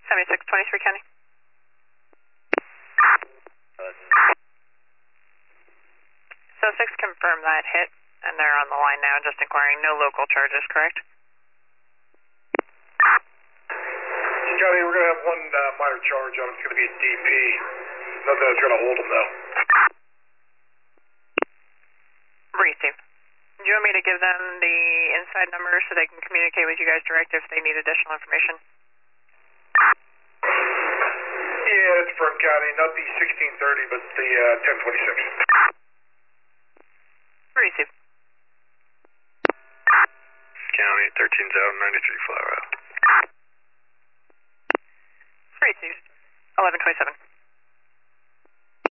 7623 County. So 6 confirmed that hit, and they're on the line now, just inquiring. No local charges, correct? Scotty, we're going to have one minor charge on it. It's going to be a DP. Nothing that's going to hold them, though. Receive. Do you want me to give them the inside number so they can communicate with you guys direct if they need additional information? Yeah, it's Fern County, not the 1630, but the 1026.